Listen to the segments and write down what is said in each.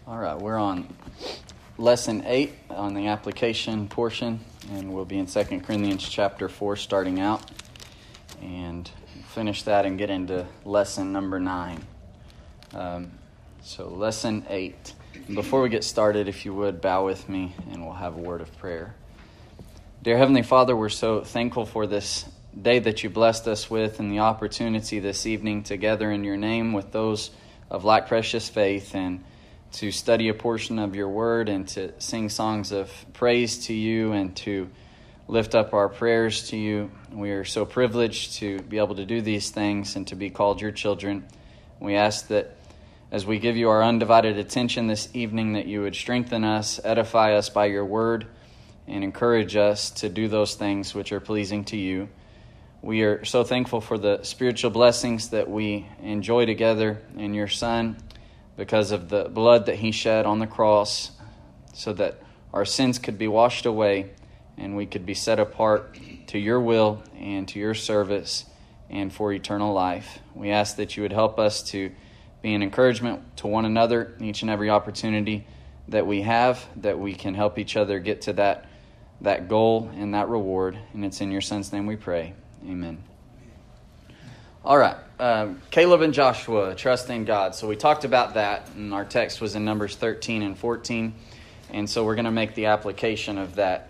All right, we're on lesson 8 on the application portion, and we'll be in 2 Corinthians chapter 4 starting out, and finish that and get into lesson number 9. So lesson 8. Before we get started, if you would, bow with me, and we'll have a word of prayer. Dear Heavenly Father, we're so thankful for this day that you blessed us with and the opportunity this evening to gather in your name with those of like precious faith and to study a portion of your word and to sing songs of praise to you and to lift up our prayers to you. We are so privileged to be able to do these things and to be called your children. We ask that as we give you our undivided attention this evening, that you would strengthen us, edify us by your word, and encourage us to do those things which are pleasing to you. We are so thankful for the spiritual blessings that we enjoy together in your Son, because of the blood that he shed on the cross so that our sins could be washed away and we could be set apart to your will and to your service and for eternal life. We ask that you would help us to be an encouragement to one another each and every opportunity that we have, that we can help each other get to that goal and that reward. And it's in your Son's name we pray. Amen. All right, Caleb and Joshua, trusting God. So we talked about that, and our text was in Numbers 13 and 14, and so we're going to make the application of that.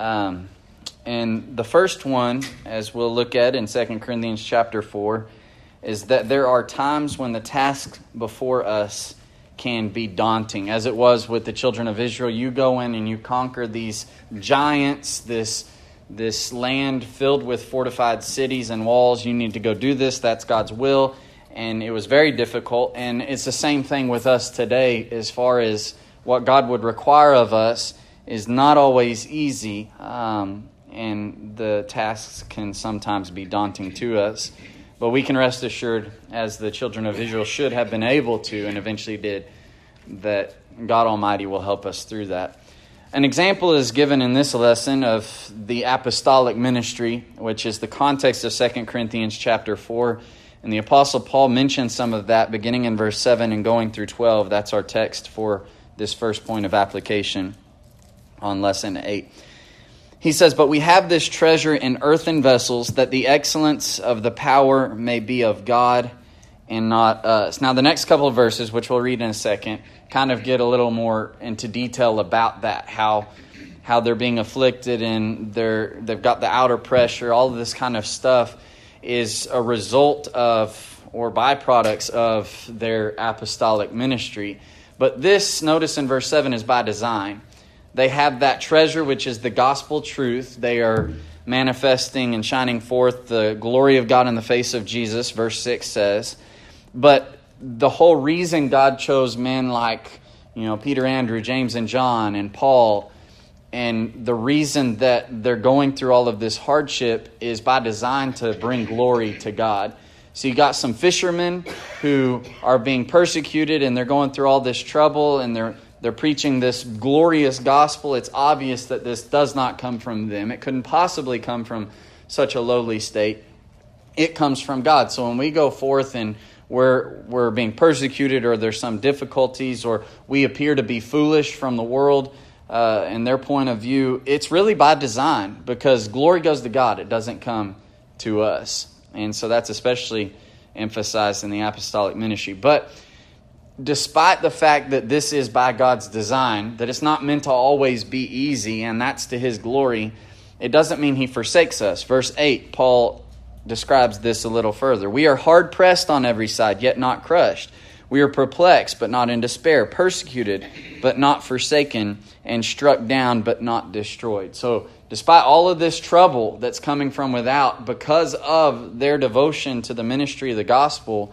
And the first one, as we'll look at in 2 Corinthians chapter 4, is that there are times when the task before us can be daunting, as it was with the children of Israel. You go in and you conquer these giants, this land filled with fortified cities and walls. You need to go do this. That's God's will. And it was very difficult. And it's the same thing with us today, as far as what God would require of us is not always easy. And the tasks can sometimes be daunting to us. But we can rest assured, as the children of Israel should have been able to and eventually did, that God Almighty will help us through that. An example is given in this lesson of the apostolic ministry, which is the context of 2 Corinthians chapter 4. And the Apostle Paul mentions some of that beginning in verse 7 and going through 12. That's our text for this first point of application on lesson 8. He says, "But we have this treasure in earthen vessels, that the excellence of the power may be of God and not us." Now, the next couple of verses, which we'll read in a second, kind of get a little more into detail about that, how they're being afflicted and they've got the outer pressure. All of this kind of stuff is a result of or byproducts of their apostolic ministry. But this, notice in verse 7, is by design. They have that treasure, which is the gospel truth. They are manifesting and shining forth the glory of God in the face of Jesus, verse 6 says. But the whole reason God chose men like, Peter, Andrew, James, and John, and Paul, and the reason that they're going through all of this hardship is by design to bring glory to God. So you got some fishermen who are being persecuted, and they're going through all this trouble, and they're preaching this glorious gospel. It's obvious that this does not come from them. It couldn't possibly come from such a lowly state. It comes from God. So when we go forth and we're being persecuted, or there's some difficulties, or we appear to be foolish from the world in their point of view, it's really by design, because glory goes to God. It doesn't come to us. And so that's especially emphasized in the apostolic ministry. But despite the fact that this is by God's design, that it's not meant to always be easy, and that's to his glory, it doesn't mean he forsakes us. Verse 8, Paul describes this a little further. "We are hard pressed on every side, yet not crushed. We are perplexed, but not in despair. Persecuted, but not forsaken. And struck down, but not destroyed." So despite all of this trouble that's coming from without, because of their devotion to the ministry of the gospel,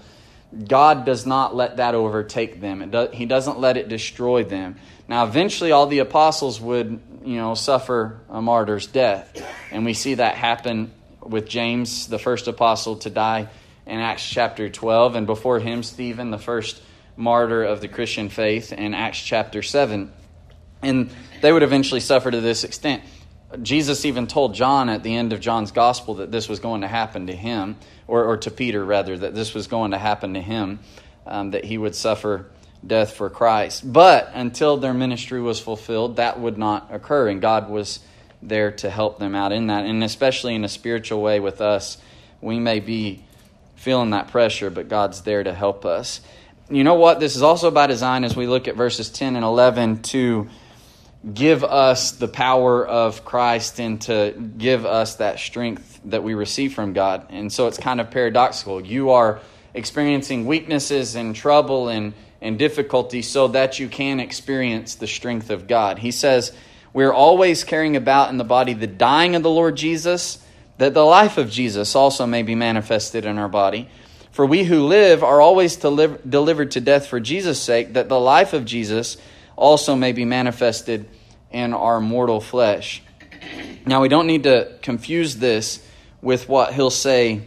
God does not let that overtake them. He doesn't let it destroy them. Now, eventually, all the apostles would, suffer a martyr's death. And we see that happen with James, the first apostle to die in Acts chapter 12. And before him, Stephen, the first martyr of the Christian faith, in Acts chapter 7. And they would eventually suffer to this extent. Jesus even told John at the end of John's gospel that this was going to happen to him, or to Peter rather, that this was going to happen to him, that he would suffer death for Christ. But until their ministry was fulfilled, that would not occur, and God was there to help them out in that. And especially in a spiritual way with us, we may be feeling that pressure, but God's there to help us. You know what? This is also by design as we look at verses 10 and 11 to give us the power of Christ and to give us that strength that we receive from God. And so it's kind of paradoxical. You are experiencing weaknesses and trouble and difficulty so that you can experience the strength of God. He says, we're always carrying about in the body the dying of the Lord Jesus, that the life of Jesus also may be manifested in our body. For we who live are always delivered to death for Jesus' sake, that the life of Jesus also may be manifested in our mortal flesh. Now, we don't need to confuse this with what he'll say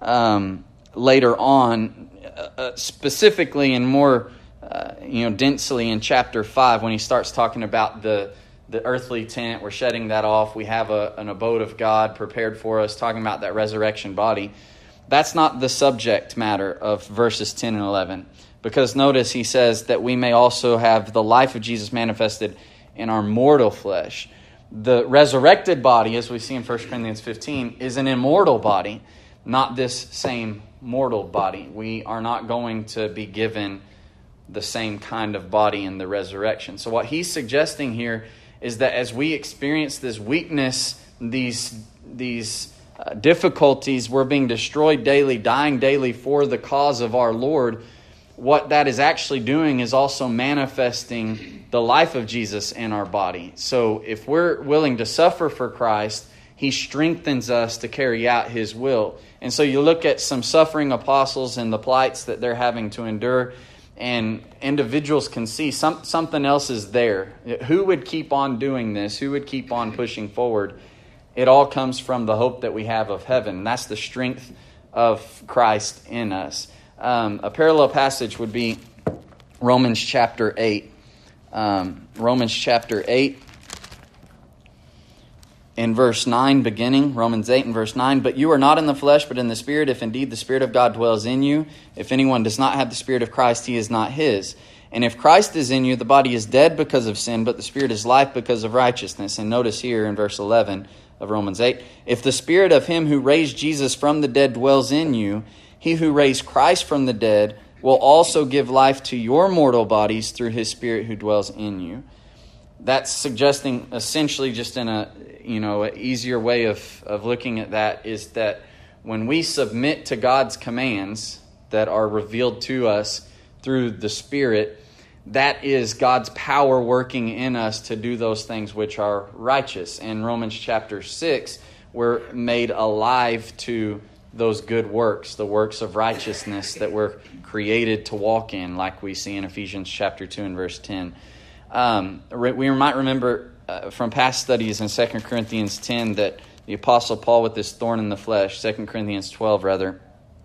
later on, specifically and more densely in chapter 5, when he starts talking about the earthly tent. We're shedding that off. We have an abode of God prepared for us, talking about that resurrection body. That's not the subject matter of verses 10 and 11. Because notice he says that we may also have the life of Jesus manifested in our mortal flesh. The resurrected body, as we see in 1 Corinthians 15, is an immortal body, not this same mortal body. We are not going to be given the same kind of body in the resurrection. So what he's suggesting here is that as we experience this weakness, these difficulties, we're being destroyed daily, dying daily for the cause of our Lord, what that is actually doing is also manifesting the life of Jesus in our body. So if we're willing to suffer for Christ, he strengthens us to carry out his will. And so you look at some suffering apostles and the plights that they're having to endure, and individuals can see something else is there. Who would keep on doing this? Who would keep on pushing forward? It all comes from the hope that we have of heaven. That's the strength of Christ in us. A parallel passage would be Romans chapter 8. Romans chapter 8 in verse 9 beginning. Romans 8 and verse 9. But you are not in the flesh, but in the Spirit, if indeed the Spirit of God dwells in you. If anyone does not have the Spirit of Christ, he is not his. And if Christ is in you, the body is dead because of sin, but the Spirit is life because of righteousness. And notice here in verse 11 of Romans 8, if the Spirit of him who raised Jesus from the dead dwells in you, he who raised Christ from the dead will also give life to your mortal bodies through his Spirit who dwells in you. That's suggesting essentially, just in an easier way of looking at that, is that when we submit to God's commands that are revealed to us through the Spirit, that is God's power working in us to do those things which are righteous. In Romans chapter 6, we're made alive to those good works, the works of righteousness that we're created to walk in, like we see in Ephesians chapter 2 and verse 10. We might remember from past studies in 2 Corinthians 10 that the Apostle Paul, with this thorn in the flesh, 2 Corinthians 12 rather,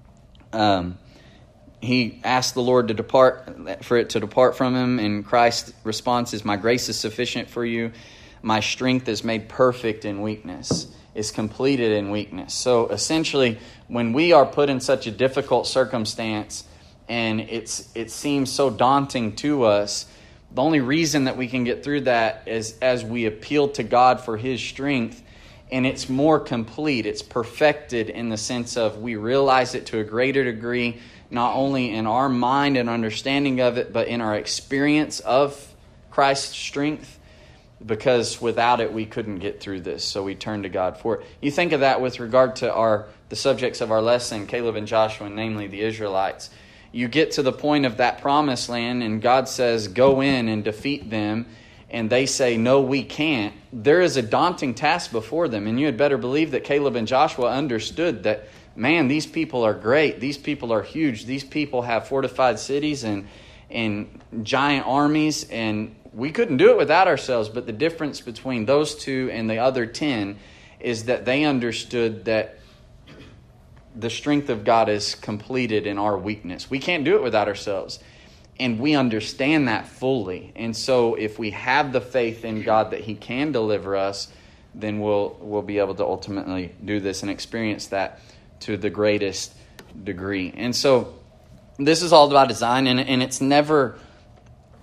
he asked the Lord to depart from him, and Christ's response is, my grace is sufficient for you. My strength is made perfect in weakness, is completed in weakness. So essentially, when we are put in such a difficult circumstance and it seems so daunting to us, the only reason that we can get through that is as we appeal to God for his strength, and it's more complete. It's perfected in the sense of we realize it to a greater degree, not only in our mind and understanding of it, but in our experience of Christ's strength, because without it we couldn't get through this. So we turn to God for it. You think of that with regard to the subjects of our lesson, Caleb and Joshua, namely the Israelites. You get to the point of that promised land, and God says, go in and defeat them. And they say, no, we can't. There is a daunting task before them. And you had better believe that Caleb and Joshua understood that, man, these people are great. These people are huge. These people have fortified cities and giant armies. And we couldn't do it without ourselves. But the difference between those two and the other 10 is that they understood that the strength of God is completed in our weakness. We can't do it without ourselves. And we understand that fully. And so if we have the faith in God that he can deliver us, then we'll be able to ultimately do this and experience that to the greatest degree. And so this is all about design, and it's never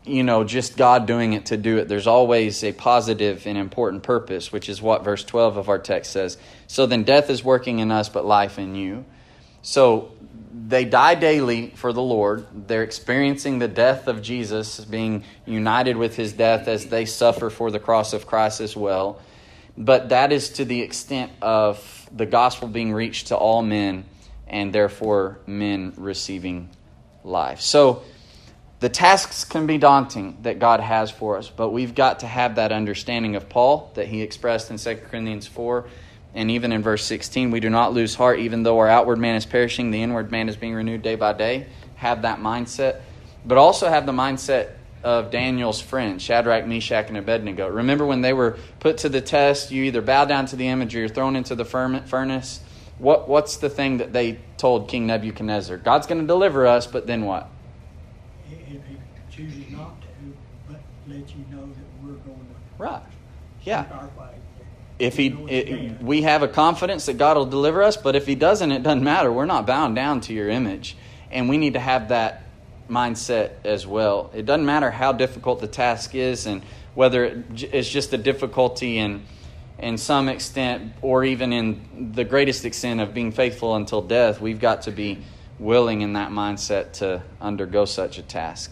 just God doing it to do it. There's always a positive and important purpose, which is what verse 12 of our text says. So then death is working in us, but life in you. So they die daily for the Lord. They're experiencing the death of Jesus, being united with his death as they suffer for the cross of Christ as well. But that is to the extent of the gospel being reached to all men, and therefore men receiving life. So the tasks can be daunting that God has for us, but we've got to have that understanding of Paul that he expressed in 2 Corinthians 4. And even in verse 16, we do not lose heart, even though our outward man is perishing, the inward man is being renewed day by day. Have that mindset. But also have the mindset of Daniel's friends, Shadrach, Meshach, and Abednego. Remember when they were put to the test, you either bow down to the image or you're thrown into the furnace. What's the thing that they told King Nebuchadnezzar? God's going to deliver us, but then what? If he chooses not to, but let you know that we're going to Right. Yeah. keep our fight. If we have a confidence that God will deliver us, but if he doesn't, it doesn't matter. We're not bound down to your image. And we need to have that mindset as well. It doesn't matter how difficult the task is and whether it's just a difficulty in some extent or even in the greatest extent of being faithful until death. We've got to be willing in that mindset to undergo such a task.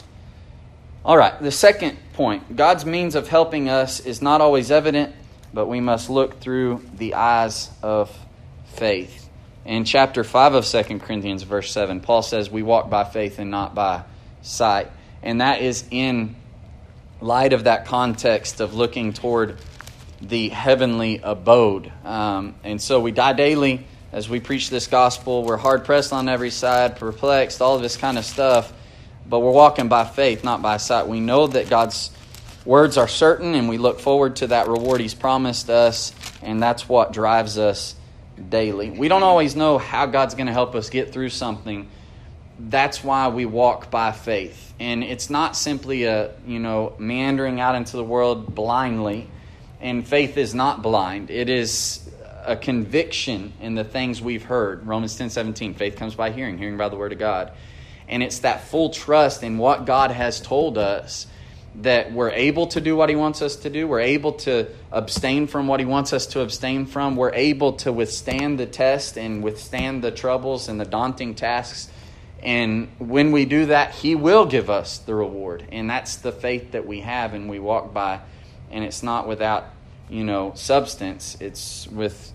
All right, the second point. God's means of helping us is not always evident, but we must look through the eyes of faith. In chapter 5 of 2 Corinthians, verse 7, Paul says, we walk by faith and not by sight. And that is in light of that context of looking toward the heavenly abode. And so we die daily as we preach this gospel. We're hard-pressed on every side, perplexed, all of this kind of stuff. But we're walking by faith, not by sight. We know that God's words are certain, and we look forward to that reward he's promised us, and that's what drives us daily. We don't always know how God's going to help us get through something. That's why we walk by faith. And it's not simply meandering out into the world blindly. And faith is not blind. It is a conviction in the things we've heard. Romans 10:17, faith comes by hearing, hearing by the word of God. And it's that full trust in what God has told us that we're able to do what he wants us to do. We're able to abstain from what he wants us to abstain from. We're able to withstand the test and withstand the troubles and the daunting tasks. And when we do that, he will give us the reward. And that's the faith that we have and we walk by. And it's not without, substance. It's with,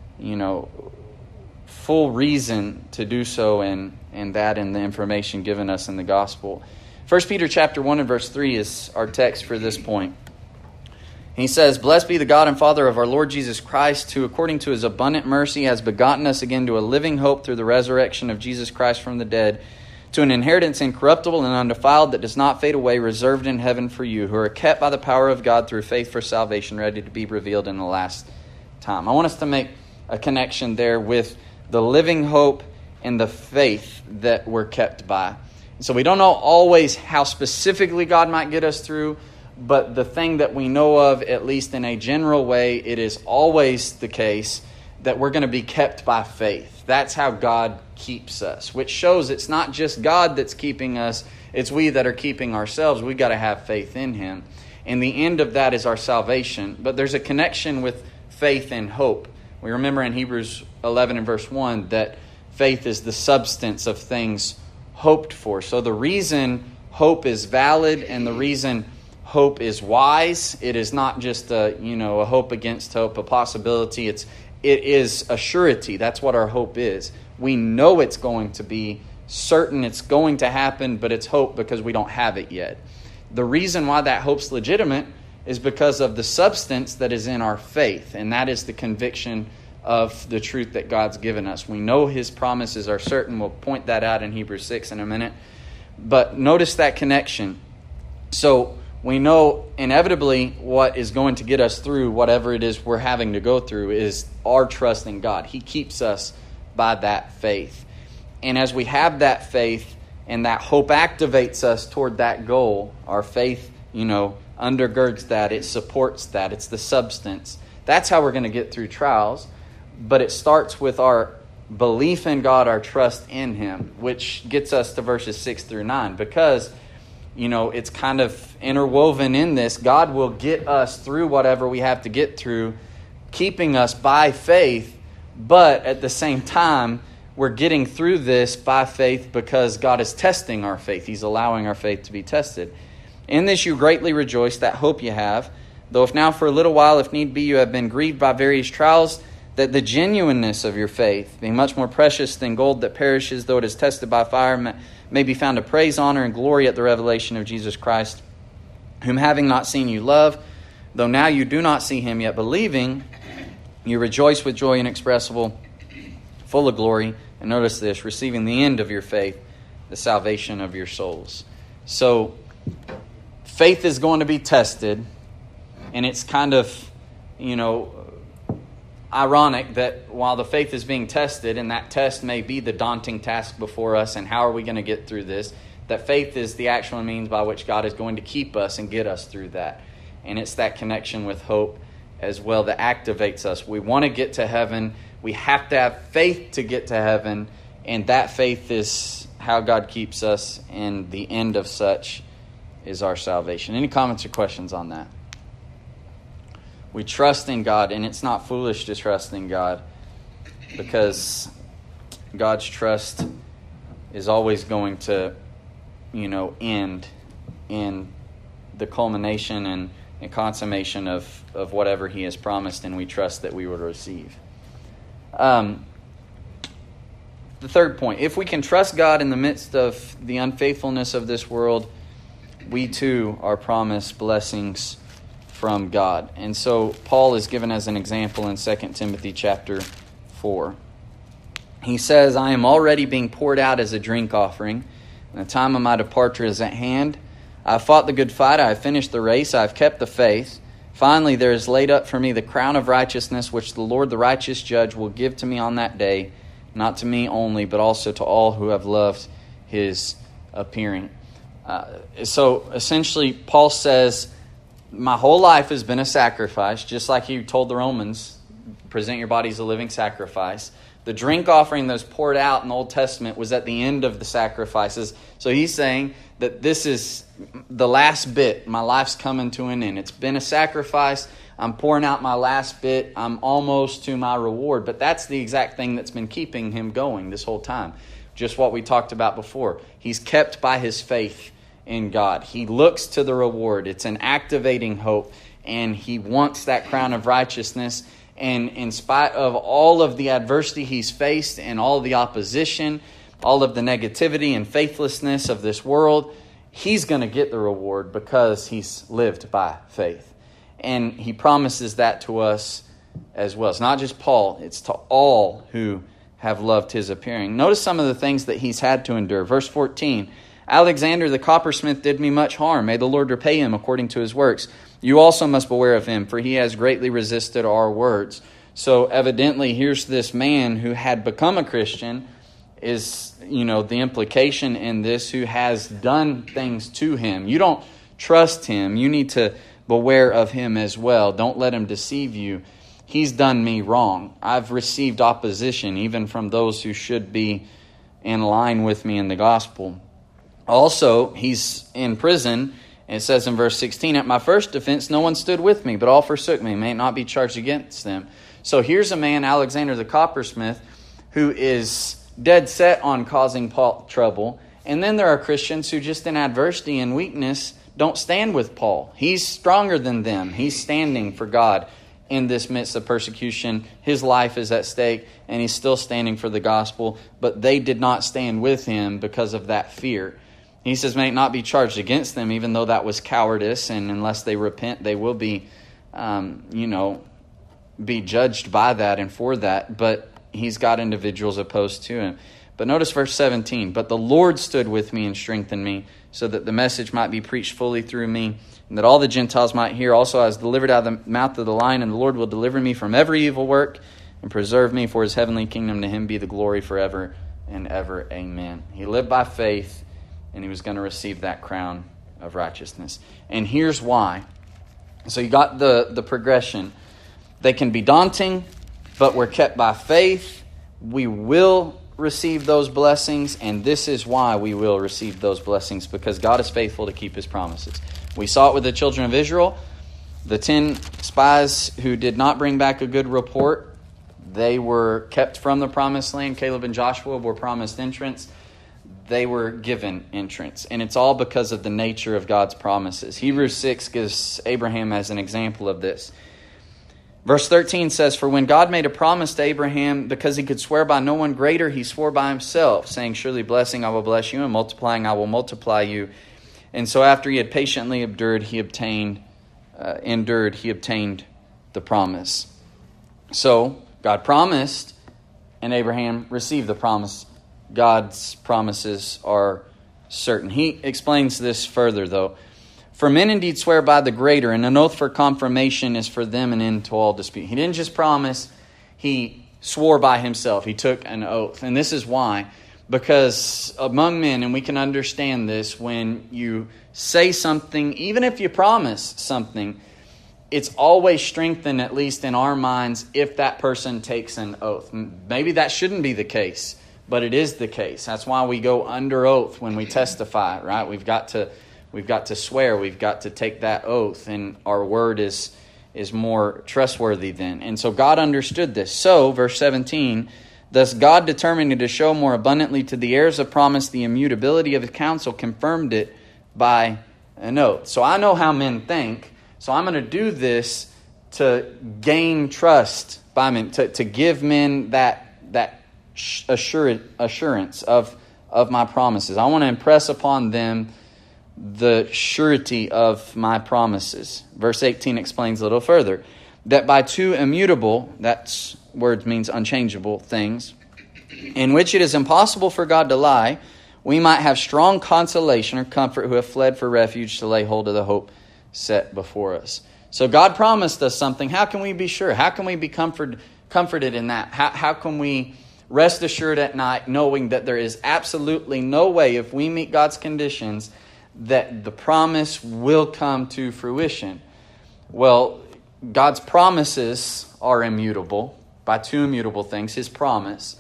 full reason to do so, and that in the information given us in the gospel. 1 Peter chapter 1 and verse 3 is our text for this point. He says, blessed be the God and Father of our Lord Jesus Christ, who according to his abundant mercy has begotten us again to a living hope through the resurrection of Jesus Christ from the dead, to an inheritance incorruptible and undefiled that does not fade away, reserved in heaven for you, who are kept by the power of God through faith for salvation, ready to be revealed in the last time. I want us to make a connection there with the living hope and the faith that we're kept by. So we don't know always how specifically God might get us through, but the thing that we know of, at least in a general way, it is always the case that we're going to be kept by faith. That's how God keeps us, which shows it's not just God that's keeping us, it's we that are keeping ourselves. We've got to have faith in him. And the end of that is our salvation. But there's a connection with faith and hope. We remember in Hebrews 11 and verse 1 that faith is the substance of things hoped for. So the reason hope is valid and the reason hope is wise, it is not just a hope against hope, a possibility. It is a surety. That's what our hope is. We know it's going to be certain, it's going to happen, but it's hope because we don't have it yet. The reason why that hope's legitimate is because of the substance that is in our faith, and that is the conviction of the truth that God's given us. We know his promises are certain. We'll point that out in Hebrews 6 in a minute. But notice that connection. So we know inevitably what is going to get us through whatever it is we're having to go through is our trust in God. He keeps us by that faith. And as we have that faith and that hope activates us toward that goal, our faith, undergirds that. It supports that. It's the substance. That's how we're going to get through trials. But it starts with our belief in God, our trust in him, which gets us to verses 6 through 9. Because, it's kind of interwoven in this. God will get us through whatever we have to get through, keeping us by faith, but at the same time, we're getting through this by faith because God is testing our faith. He's allowing our faith to be tested. In this you greatly rejoice, that hope you have, though if now for a little while, if need be, you have been grieved by various trials, that the genuineness of your faith, being much more precious than gold that perishes, though it is tested by fire, may be found to praise, honor, and glory at the revelation of Jesus Christ, whom having not seen you love, though now you do not see him, yet believing, you rejoice with joy inexpressible, full of glory. And notice this, receiving the end of your faith, the salvation of your souls. So, faith is going to be tested, and it's kind of, ironic that while the faith is being tested, and that test may be the daunting task before us, and how are we going to get through this, that faith is the actual means by which God is going to keep us and get us through that. And it's that connection with hope as well that activates us. We want to get to heaven. We have to have faith to get to heaven, and that faith is how God keeps us, and the end of such is our salvation. Any comments or questions on that? We trust in God, and it's not foolish to trust in God, because God's trust is always going to, end in the culmination and consummation of whatever He has promised, and we trust that we will receive. The third point, if we can trust God in the midst of the unfaithfulness of this world, we too are promised blessings from God. And so Paul is given as an example in 2 Timothy chapter 4. He says, I am already being poured out as a drink offering, and the time of my departure is at hand. I have fought the good fight, I have finished the race, I have kept the faith. Finally, there is laid up for me the crown of righteousness, which the Lord, the righteous judge, will give to me on that day, not to me only, but also to all who have loved His appearing. So essentially, Paul says, my whole life has been a sacrifice, just like he told the Romans, present your body as a living sacrifice. The drink offering that was poured out in the Old Testament was at the end of the sacrifices. So he's saying that this is the last bit. My life's coming to an end. It's been a sacrifice. I'm pouring out my last bit. I'm almost to my reward. But that's the exact thing that's been keeping him going this whole time. Just what we talked about before. He's kept by his faith in God. He looks to the reward. It's an activating hope. And he wants that crown of righteousness. And in spite of all of the adversity he's faced and all the opposition, all of the negativity and faithlessness of this world, he's going to get the reward because he's lived by faith. And he promises that to us as well. It's not just Paul, it's to all who have loved his appearing. Notice some of the things that he's had to endure. Verse 14, Alexander the coppersmith did me much harm. May the Lord repay him according to his works. You also must beware of him, for he has greatly resisted our words. So evidently, here's this man who had become a Christian, is, the implication in this, who has done things to him. You don't trust him. You need to beware of him as well. Don't let him deceive you. He's done me wrong. I've received opposition, even from those who should be in line with me in the gospel. Also, he's in prison. It says in verse 16, at my first defense, no one stood with me, but all forsook me. May it not be charged against them. So here's a man, Alexander the coppersmith, who is dead set on causing Paul trouble. And then there are Christians who just in adversity and weakness don't stand with Paul. He's stronger than them. He's standing for God in this midst of persecution. His life is at stake, and he's still standing for the gospel. But they did not stand with him because of that fear. He says, may it not be charged against them, even though that was cowardice, and unless they repent, they will be, be judged by that and for that. But he's got individuals opposed to him. But notice verse 17, but the Lord stood with me and strengthened me, so that the message might be preached fully through me, and that all the Gentiles might hear. Also I was delivered out of the mouth of the lion, and the Lord will deliver me from every evil work, and preserve me for his heavenly kingdom. To him be the glory forever and ever. Amen. He lived by faith, and he was going to receive that crown of righteousness. And here's why. So you got the progression. They can be daunting, but we're kept by faith. We will receive those blessings, and this is why we will receive those blessings, because God is faithful to keep his promises. We saw it with the children of Israel. The 10 spies who did not bring back a good report, they were kept from the promised land. Caleb and Joshua were promised entrance. They were given entrance. And it's all because of the nature of God's promises. Hebrews 6 gives Abraham as an example of this. Verse 13 says, "For when God made a promise to Abraham, because he could swear by no one greater, he swore by himself, saying, Surely blessing I will bless you, and multiplying I will multiply you. And so after he had patiently endured, he obtained the promise." So God promised, and Abraham received the promise. God's promises are certain. He explains this further, though. "For men indeed swear by the greater, and an oath for confirmation is for them an end to all dispute." He didn't just promise, he swore by himself. He took an oath. And this is why. Because among men, and we can understand this, when you say something, even if you promise something, it's always strengthened, at least in our minds, if that person takes an oath. Maybe that shouldn't be the case, but it is the case. That's why we go under oath when we testify, right? We've got to swear. We've got to take that oath, and our word is more trustworthy then. And so God understood this. So, verse 17, "Thus God, determining to show more abundantly to the heirs of promise the immutability of his counsel, confirmed it by an oath." So I know how men think. So I'm going to do this to gain trust by men, to give men that assurance of my promises. I want to impress upon them the surety of my promises. Verse 18 explains a little further, "That by two immutable," that word means unchangeable, "things, in which it is impossible for God to lie, we might have strong consolation or comfort who have fled for refuge to lay hold of the hope set before us." So God promised us something. How can we be sure? How can we be comforted in that? How can we rest assured at night knowing that there is absolutely no way, if we meet God's conditions, that the promise will come to fruition? Well, God's promises are immutable by two immutable things. His promise.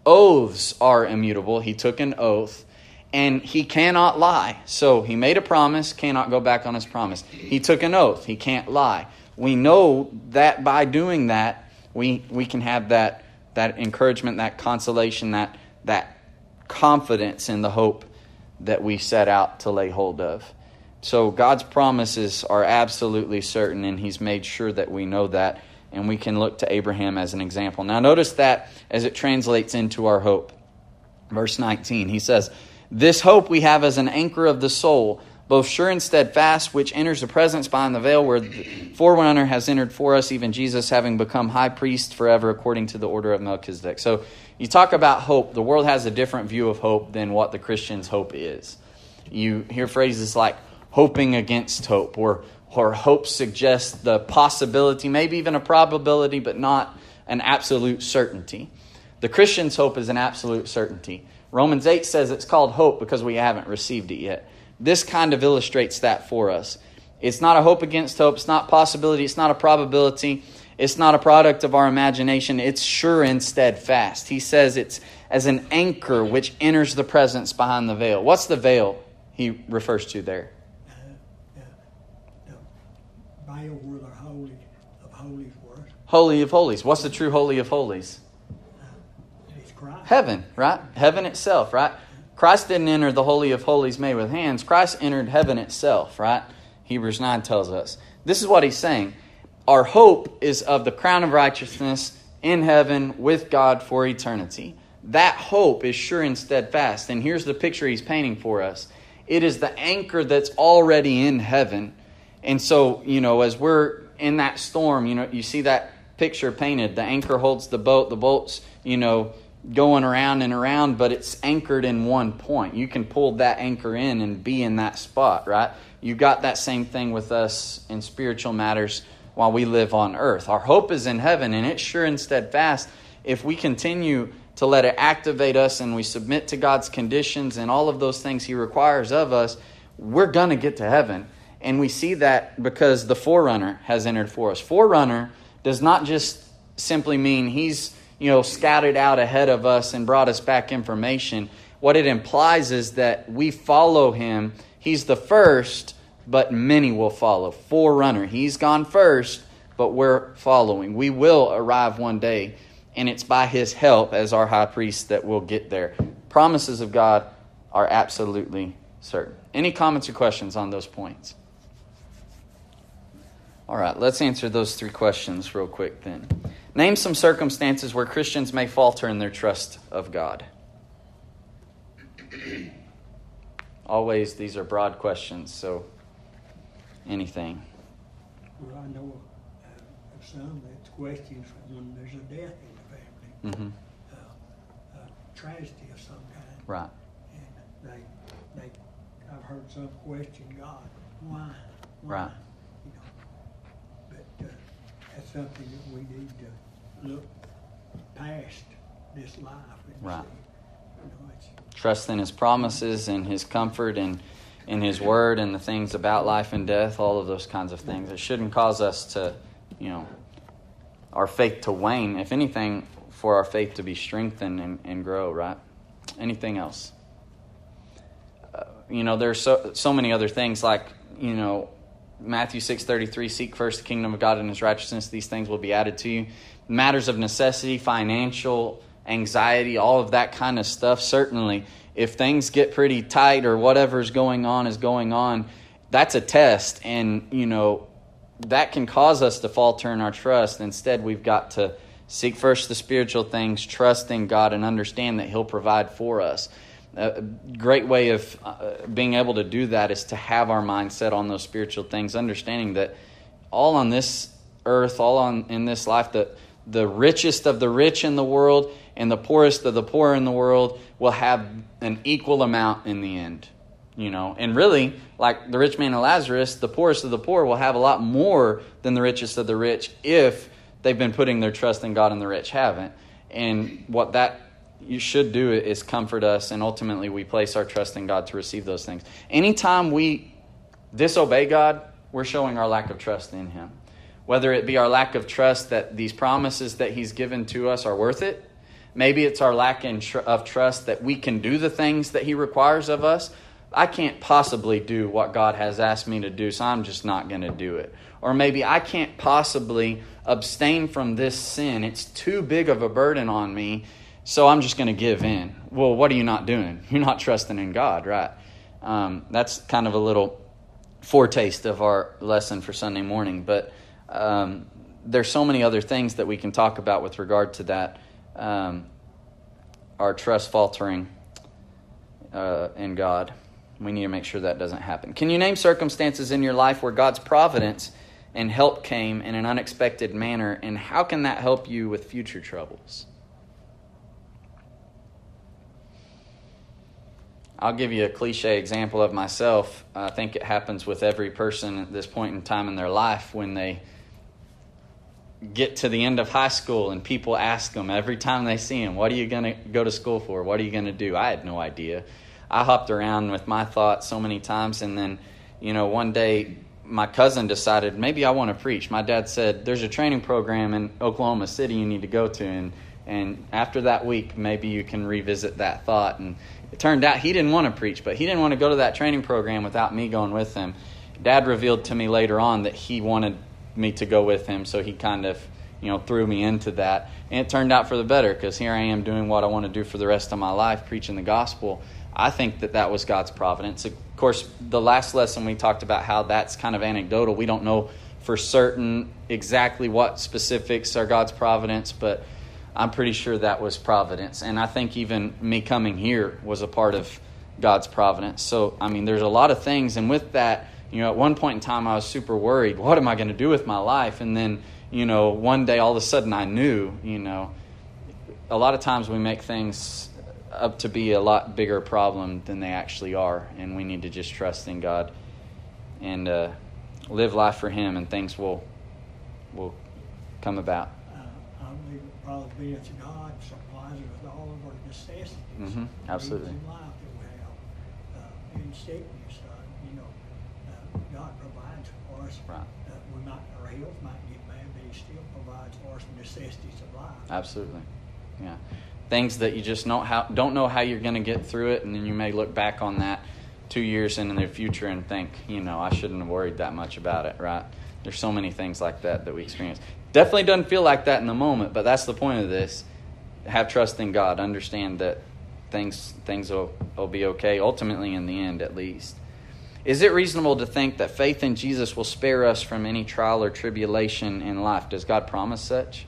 Oaths are immutable. He took an oath. And he cannot lie. So he made a promise, cannot go back on his promise. He took an oath. He can't lie. We know that by doing that, we can have that encouragement, that consolation, that confidence in the hope that we set out to lay hold of. So God's promises are absolutely certain, and he's made sure that we know that, and we can look to Abraham as an example. Now notice that as it translates into our hope. Verse 19, he says, "This hope we have as an anchor of the soul, both sure and steadfast, which enters the presence behind the veil, where the forerunner has entered for us, even Jesus, having become high priest forever according to the order of Melchizedek." So you talk about hope. The world has a different view of hope than what the Christian's hope is. You hear phrases like hoping against hope, or hope suggests the possibility, maybe even a probability, but not an absolute certainty. The Christian's hope is an absolute certainty. Romans 8 says it's called hope because we haven't received it yet. This kind of illustrates that for us. It's not a hope against hope. It's not possibility. It's not a probability. It's not a product of our imagination. It's sure and steadfast. He says it's as an anchor which enters the presence behind the veil. What's the veil he refers to there? The veil where the Holy of Holies was. Holy of Holies. What's the true Holy of Holies? It's Christ. Heaven, right? Heaven itself, right? Christ didn't enter the Holy of Holies made with hands. Christ entered heaven itself, right? Hebrews 9 tells us. This is what he's saying. Our hope is of the crown of righteousness in heaven with God for eternity. That hope is sure and steadfast. And here's the picture he's painting for us. It is the anchor that's already in heaven. And so, as we're in that storm, you see that picture painted. The anchor holds the boat. The boat's, going around and around, but it's anchored in one point. You can pull that anchor in and be in that spot, right? You got that same thing with us in spiritual matters while we live on earth. Our hope is in heaven, and it's sure and steadfast. If we continue to let it activate us and we submit to God's conditions and all of those things he requires of us, we're going to get to heaven. And we see that because the forerunner has entered for us. Forerunner does not just simply mean he's scouted out ahead of us and brought us back information. What it implies is that we follow him. He's the first, but many will follow. Forerunner. He's gone first, but we're following. We will arrive one day, and it's by his help as our high priest that we'll get there. Promises of God are absolutely certain. Any comments or questions on those points? All right, let's answer those 3 questions real quick then. Name some circumstances where Christians may falter in their trust of God. Always, these are broad questions, so anything. Well, I know of some that's questions when there's a death in the family, a tragedy of some kind. Right. And I've heard some question God, why? Right. But that's something that we need to look past this life and right. see. Trust in his promises and his comfort and in his word and the things about life and death, all of those kinds of things. It shouldn't cause us to, our faith to wane. If anything, for our faith to be strengthened and grow, right? Anything else? There's so many other things like, Matthew 6:33, seek first the kingdom of God and his righteousness. These things will be added to you. Matters of necessity, financial, anxiety, all of that kind of stuff. Certainly, if things get pretty tight or whatever's going on, that's a test. And, that can cause us to falter in our trust. Instead, we've got to seek first the spiritual things, trust in God, and understand that he'll provide for us. A great way of being able to do that is to have our mind set on those spiritual things, understanding that all on this earth, in this life, the richest of the rich in the world and the poorest of the poor in the world will have an equal amount in the end. And really, like the rich man and Lazarus, the poorest of the poor will have a lot more than the richest of the rich if they've been putting their trust in God and the rich haven't. And what that you should do is comfort us, and ultimately we place our trust in God to receive those things. Anytime we disobey God, we're showing our lack of trust in him. Whether it be our lack of trust that these promises that he's given to us are worth it. Maybe it's our lack of trust that we can do the things that he requires of us. I can't possibly do what God has asked me to do, so I'm just not going to do it. Or maybe I can't possibly abstain from this sin. It's too big of a burden on me, so I'm just going to give in. Well, what are you not doing? You're not trusting in God, right? That's kind of a little foretaste of our lesson for Sunday morning. But there's so many other things that we can talk about with regard to that. Our trust faltering in God. We need to make sure that doesn't happen. Can you name circumstances in your life where God's providence and help came in an unexpected manner, and how can that help you with future troubles? I'll give you a cliche example of myself. I think it happens with every person at this point in time in their life when they get to the end of high school and people ask them every time they see them, what are you going to go to school for? What are you going to do? I had no idea. I hopped around with my thoughts so many times, and then, one day my cousin decided maybe I want to preach. My dad said, there's a training program in Oklahoma City you need to go to, and after that week, maybe you can revisit that thought. And it turned out he didn't want to preach, but he didn't want to go to that training program without me going with him. Dad revealed to me later on that he wanted me to go with him, so he kind of, threw me into that. And it turned out for the better, because here I am doing what I want to do for the rest of my life, preaching the gospel. I think that was God's providence. Of course, the last lesson we talked about how that's kind of anecdotal. We don't know for certain exactly what specifics are God's providence, but I'm pretty sure that was providence. And I think even me coming here was a part of God's providence. So, there's a lot of things. And with that, at one point in time, I was super worried. What am I going to do with my life? And then, one day all of a sudden I knew, a lot of times we make things up to be a lot bigger problem than they actually are. And we need to just trust in God and live life for him, and things will come about. I believe the providence of God supplies us with all of our necessities. Absolutely. In life that we have, in sickness, God provides for us. Right. Our health might get bad, but he still provides for us the necessities of life. Absolutely. Yeah. Things that you just don't know how you're going to get through it, and then you may look back on that 2 years in the future and think, I shouldn't have worried that much about it, right? There's so many things like that we experience. Definitely doesn't feel like that in the moment, but that's the point of this. Have trust in God. Understand that things will be okay, ultimately in the end at least. Is it reasonable to think that faith in Jesus will spare us from any trial or tribulation in life? Does God promise such?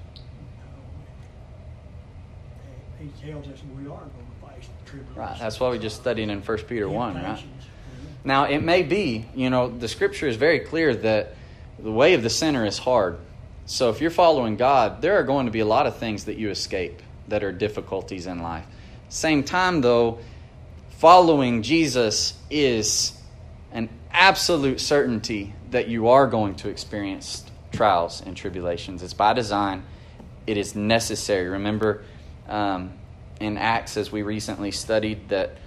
He tells us we are going to face tribulation. Right. That's why we just studied in 1 Peter 1, right? Now, it may be, the Scripture is very clear that the way of the sinner is hard. So if you're following God, there are going to be a lot of things that you escape that are difficulties in life. Same time, though, following Jesus is an absolute certainty that you are going to experience trials and tribulations. It's by design. It is necessary. Remember, in Acts, as we recently studied, that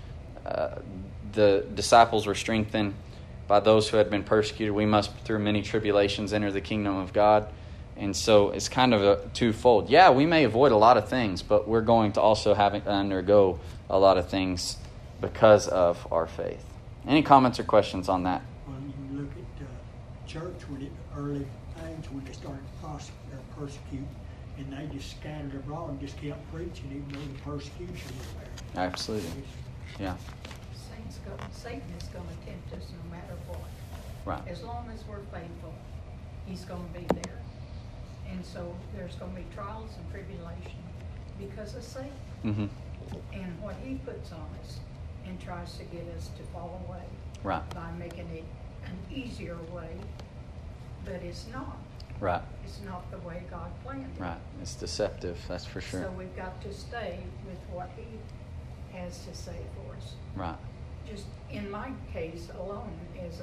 the disciples were strengthened by those who had been persecuted. We must, through many tribulations, enter the kingdom of God. And so it's kind of a twofold. Yeah, we may avoid a lot of things, but we're going to also have to undergo a lot of things because of our faith. Any comments or questions on that? When you look at church, when it early age, when they started persecute, and they just scattered abroad and just kept preaching, even though the persecution was there. Absolutely. Yeah. Satan is going to tempt us no matter what. Right. As long as we're faithful, he's going to be there. And so there's going to be trials and tribulation because of Satan and what he puts on us and tries to get us to fall away by making it an easier way, but it's not. Right. It's not the way God planned it. Right. It's deceptive, that's for sure. So we've got to stay with what he has to say for us. Right. Just in my case alone, as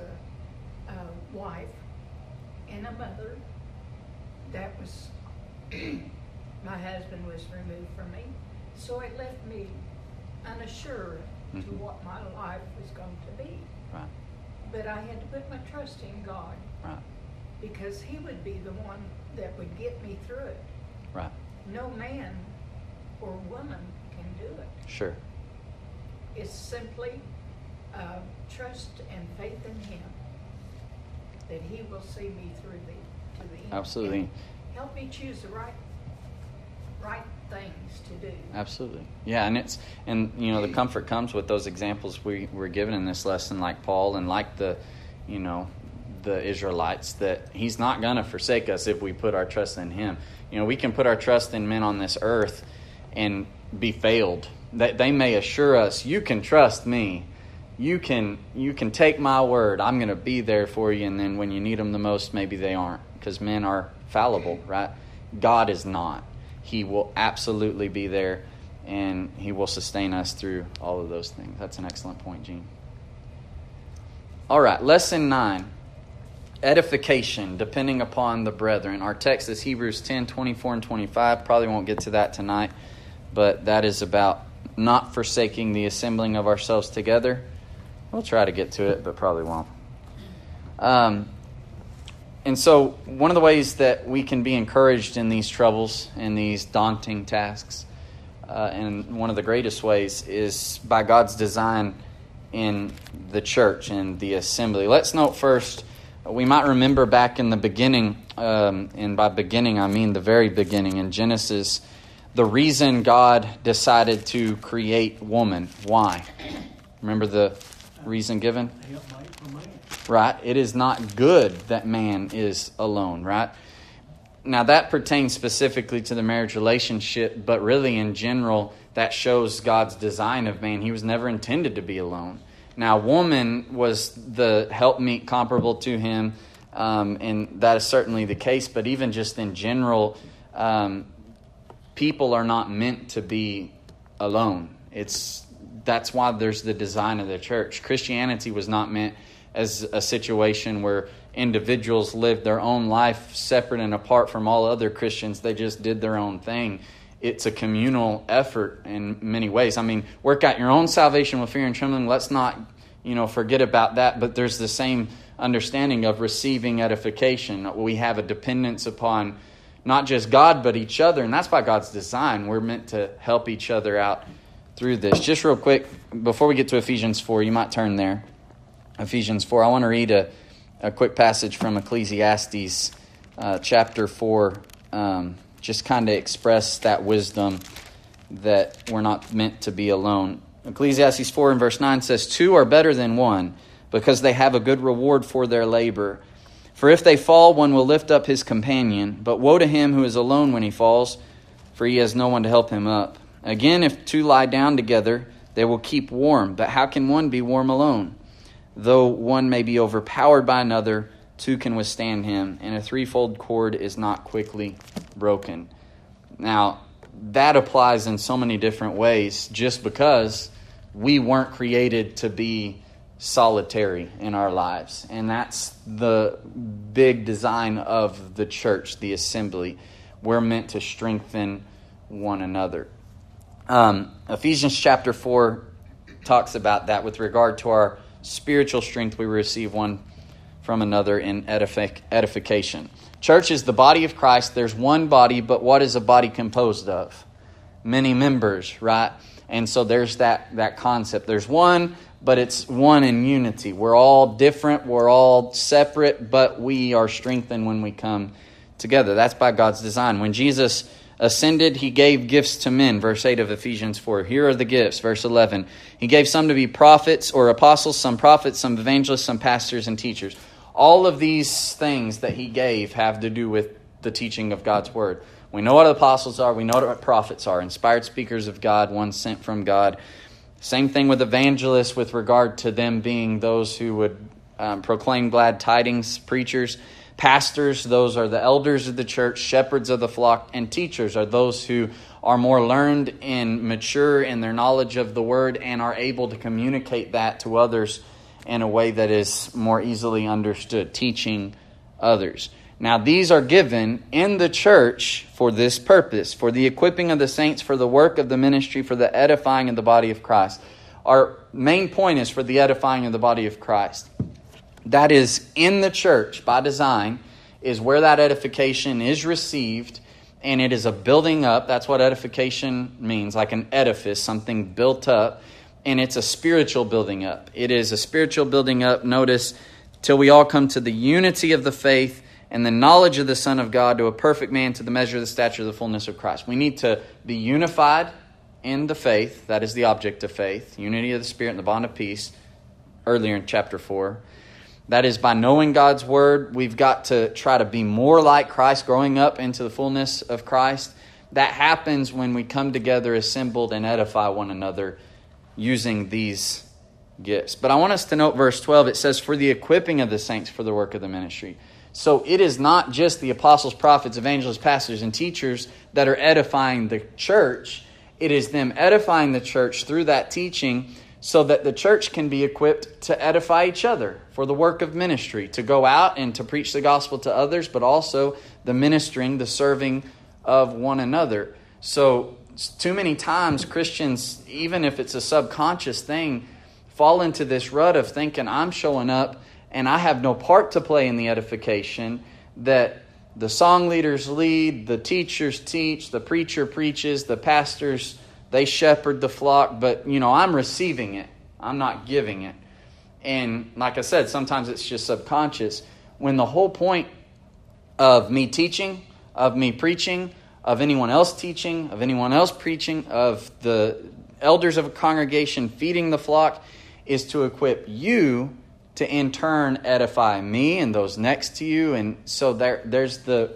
a wife and a mother, that was, my husband was removed from me. So it left me unassured to what my life was going to be. Right. But I had to put my trust in God. Right. Because he would be the one that would get me through it. Right. No man or woman can do it. Sure. It's simply trust and faith in him that he will see me through to the end. Absolutely. And help me choose the right things to do. Absolutely. Yeah, and the comfort comes with those examples we were given in this lesson, like Paul and like the Israelites, that he's not going to forsake us if we put our trust in him. We can put our trust in men on this earth and be failed. That they may assure us, you can trust me. You can take my word. I'm going to be there for you. And then when you need them the most, maybe they aren't, because men are fallible, right? God is not. He will absolutely be there, and he will sustain us through all of those things. That's an excellent point, Gene. All right, lesson 9. Edification, depending upon the brethren. Our text is Hebrews 10, 24 and 25. Probably won't get to that tonight, but that is about not forsaking the assembling of ourselves together. We'll try to get to it, but probably won't. And so one of the ways that we can be encouraged in these troubles and these daunting tasks, and one of the greatest ways, is by God's design in the church and the assembly. Let's note first, we might remember back in the beginning, and by beginning I mean the very beginning in Genesis, the reason God decided to create woman. Why? Remember the reason given? Right? It is not good that man is alone, right? Now that pertains specifically to the marriage relationship, but really in general, that shows God's design of man. He was never intended to be alone. Now, woman was the helpmeet comparable to him, and that is certainly the case, but even just in general, people are not meant to be alone. That's why there's the design of the church. Christianity was not meant as a situation where individuals lived their own life separate and apart from all other Christians. They just did their own thing. It's a communal effort in many ways. I mean, work out your own salvation with fear and trembling. Let's not, forget about that. But there's the same understanding of receiving edification. We have a dependence upon not just God, but each other. And that's by God's design. We're meant to help each other out through this. Just real quick, before we get to Ephesians 4, you might turn there. Ephesians 4. I want to read a quick passage from Ecclesiastes chapter 4. Just kind of express that wisdom that we're not meant to be alone. Ecclesiastes 4 and verse 9 says, 2 are better than one, because they have a good reward for their labor. For if they fall, one will lift up his companion. But woe to him who is alone when he falls, for he has no one to help him up. Again, if two lie down together, they will keep warm. But how can one be warm alone? Though one may be overpowered by another, two can withstand him, and a threefold cord is not quickly broken. Now, that applies in so many different ways, just because we weren't created to be solitary in our lives. And that's the big design of the church, the assembly. We're meant to strengthen one another. Ephesians chapter 4 talks about that with regard to our spiritual strength. We receive one from another in edification. Church is the body of Christ. There's one body, but what is a body composed of? Many members, right? And so there's that concept. There's one, but it's one in unity. We're all different. We're all separate, but we are strengthened when we come together. That's by God's design. When Jesus ascended, he gave gifts to men. Verse 8 of Ephesians 4. Here are the gifts. Verse 11. He gave some to be prophets or apostles, some prophets, some evangelists, some pastors and teachers. All of these things that he gave have to do with the teaching of God's word. We know what apostles are. We know what prophets are. Inspired speakers of God, one sent from God. Same thing with evangelists with regard to them being those who would proclaim glad tidings, preachers. Pastors, those are the elders of the church, shepherds of the flock, and teachers are those who are more learned and mature in their knowledge of the word and are able to communicate that to others in a way that is more easily understood, teaching others. Now, these are given in the church for this purpose, for the equipping of the saints, for the work of the ministry, for the edifying of the body of Christ. Our main point is for the edifying of the body of Christ. That is in the church by design, is where that edification is received, and it is a building up. That's what edification means, like an edifice, something built up, and it's a spiritual building up. It is a spiritual building up, notice, till we all come to the unity of the faith and the knowledge of the Son of God, to a perfect man, to the measure of the stature of the fullness of Christ. We need to be unified in the faith. That is the object of faith. Unity of the Spirit and the bond of peace, earlier in chapter 4. That is by knowing God's word. We've got to try to be more like Christ, growing up into the fullness of Christ. That happens when we come together assembled and edify one another using these gifts. But I want us to note verse 12. It says, for the equipping of the saints for the work of the ministry. So it is not just the apostles, prophets, evangelists, pastors, and teachers that are edifying the church. It is them edifying the church through that teaching so that the church can be equipped to edify each other for the work of ministry, to go out and to preach the gospel to others, but also the ministering, the serving of one another. So too many times Christians, even if it's a subconscious thing, fall into this rut of thinking I'm showing up and I have no part to play in the edification, that the song leaders lead, the teachers teach, the preacher preaches, the pastors, they shepherd the flock, but, I'm receiving it. I'm not giving it. And like I said, sometimes it's just subconscious. When the whole point of me teaching, of me preaching, of anyone else teaching, of anyone else preaching, of the elders of a congregation feeding the flock, is to equip you to in turn edify me and those next to you. And so there's the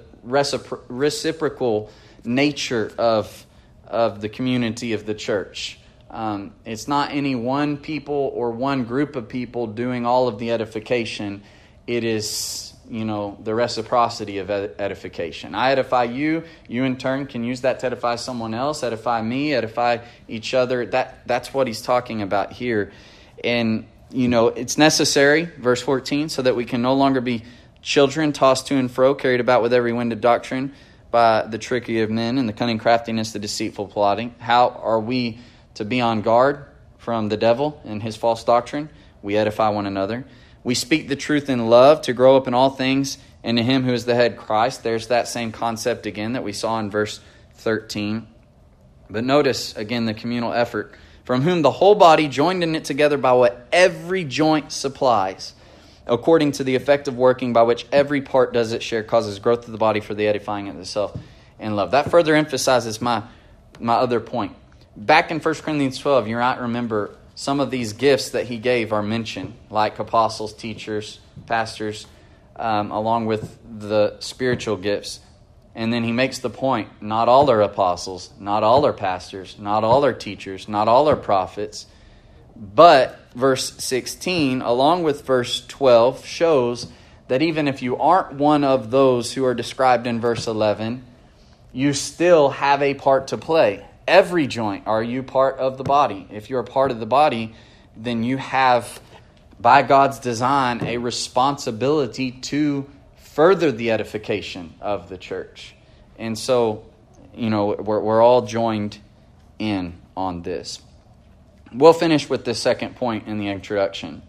reciprocal nature of the community of the church. It's not any one people or one group of people doing all of the edification. It is, the reciprocity of edification. I edify you. You in turn can use that to edify someone else, edify me, edify each other. That's what he's talking about here. And, it's necessary, verse 14, so that we can no longer be children tossed to and fro, carried about with every wind of doctrine by the trickery of men and the cunning craftiness, the deceitful plotting. How are we to be on guard from the devil and his false doctrine? We edify one another. We speak the truth in love, to grow up in all things and to him who is the head, Christ. There's that same concept again that we saw in verse 13. But notice again the communal effort. From whom the whole body, joined and knit together by what every joint supplies, according to the effective working by which every part does its share, causes growth of the body for the edifying of itself in love. That further emphasizes my other point. Back in 1 Corinthians 12, you might remember some of these gifts that he gave are mentioned, like apostles, teachers, pastors, along with the spiritual gifts. And then he makes the point, not all are apostles, not all are pastors, not all are teachers, not all are prophets. But verse 16, along with verse 12, shows that even if you aren't one of those who are described in verse 11, you still have a part to play. Every joint, are you part of the body? If you're a part of the body, then you have, by God's design, a responsibility to further the edification of the church. And so, we're all joined in on this. We'll finish with the second point in the introduction.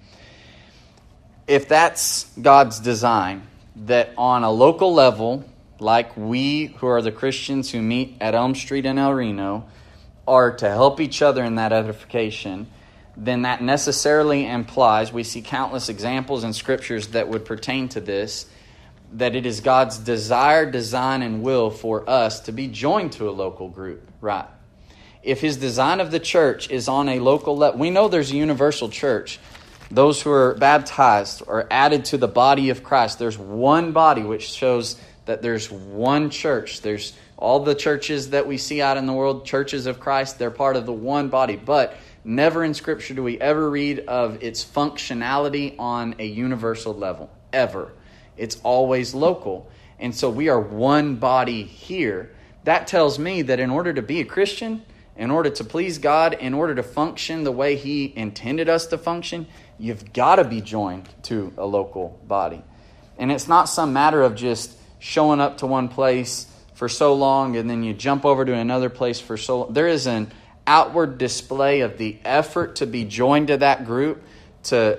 If that's God's design, that on a local level, like we who are the Christians who meet at Elm Street and El Reno, are to help each other in that edification, then that necessarily implies, we see countless examples in scriptures that would pertain to this, that it is God's desire, design, and will for us to be joined to a local group, right? If his design of the church is on a local level, we know there's a universal church. Those who are baptized are added to the body of Christ. There's one body, which shows that there's one church. There's all the churches that we see out in the world, churches of Christ, they're part of the one body. But never in Scripture do we ever read of its functionality on a universal level, ever. It's always local. And so we are one body here. That tells me that in order to be a Christian, in order to please God, in order to function the way he intended us to function, you've got to be joined to a local body. And it's not some matter of just showing up to one place for so long and then you jump over to another place for so long. There is an outward display of the effort to be joined to that group, to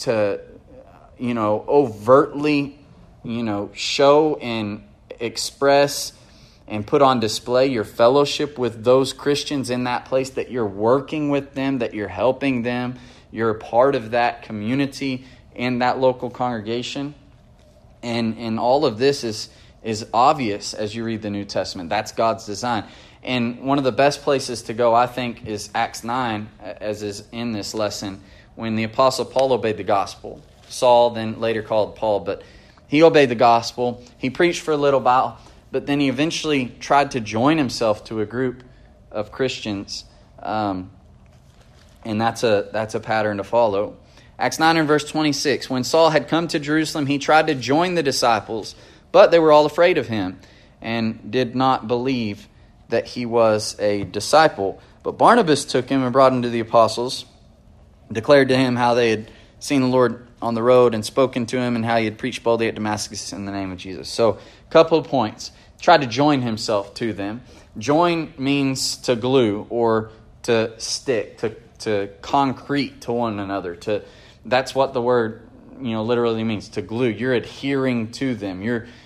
overtly, show and express and put on display your fellowship with those Christians in that place, that you're working with them, that you're helping them, you're a part of that community in that local congregation. And all of this is obvious as you read the New Testament. That's God's design. And one of the best places to go, I think, is Acts 9, as is in this lesson, when the Apostle Paul obeyed the gospel. Saul, then later called Paul, but he obeyed the gospel. He preached for a little while, but then he eventually tried to join himself to a group of Christians. And that's a pattern to follow. Acts 9 and verse 26. When Saul had come to Jerusalem, he tried to join the disciples, but they were all afraid of him and did not believe that he was a disciple. But Barnabas took him and brought him to the apostles, declared to him how they had seen the Lord on the road and spoken to him, and how he had preached boldly at Damascus in the name of Jesus. So, a couple of points. Tried to join himself to them. Join means to glue or to stick, to concrete to one another. That's what the word literally means, to glue. You're adhering to them.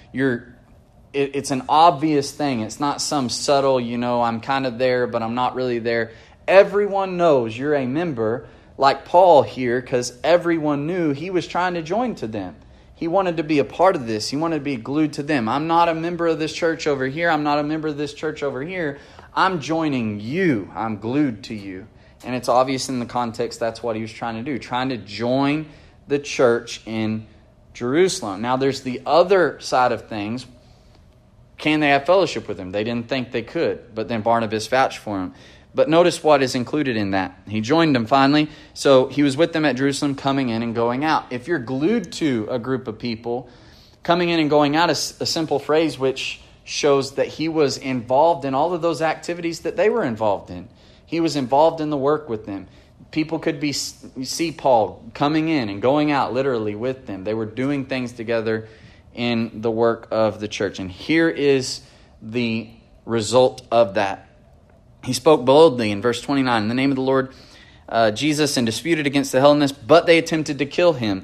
It's an obvious thing. It's not some subtle, I'm kind of there, but I'm not really there. Everyone knows you're a member, like Paul here, because everyone knew he was trying to join to them. He wanted to be a part of this. He wanted to be glued to them. I'm not a member of this church over here. I'm not a member of this church over here. I'm joining you. I'm glued to you. And it's obvious in the context that's what he was trying to do, trying to join the church in Jerusalem. Now, there's the other side of things. Can they have fellowship with him? They didn't think they could, but then Barnabas vouched for him. But notice what is included in that. He joined them finally. So he was with them at Jerusalem, coming in and going out. If you're glued to a group of people, coming in and going out is a simple phrase which shows that he was involved in all of those activities that they were involved in. He was involved in the work with them. People could see Paul coming in and going out literally with them. They were doing things together in the work of the church. And here is the result of that. He spoke boldly in verse 29, in the name of the Lord Jesus, and disputed against the Hellenists, but they attempted to kill him.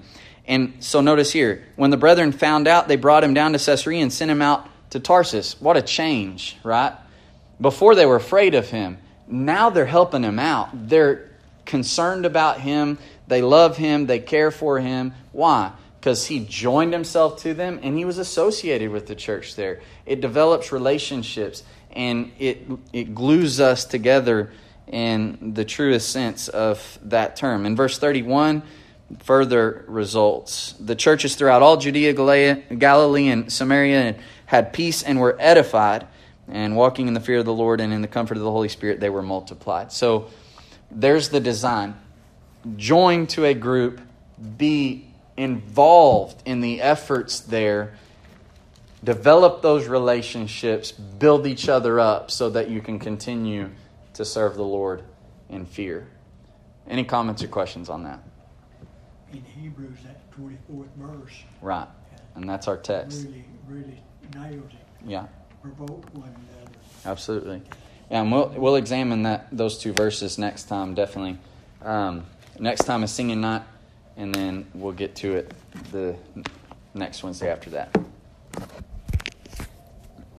And so notice here, when the brethren found out, they brought him down to Caesarea and sent him out to Tarsus. What a change, right? Before they were afraid of him. Now they're helping him out. They're concerned about him. They love him. They care for him. Why? Because he joined himself to them and he was associated with the church there. It develops relationships and it glues us together in the truest sense of that term. In verse 31, further results. The churches throughout all Judea, Galilee, and Samaria had peace and were edified, and walking in the fear of the Lord and in the comfort of the Holy Spirit, they were multiplied. So there's the design. Join to a group, be involved in the efforts there, develop those relationships, build each other up so that you can continue to serve the Lord in fear. Any comments or questions on that? In Hebrews, that 24th verse. Right. And that's our text. Really nails it. Yeah. Provoke one another. Absolutely. Yeah, and we'll examine those two verses next time, definitely. Next time is singing night, and then we'll get to it the next Wednesday after that.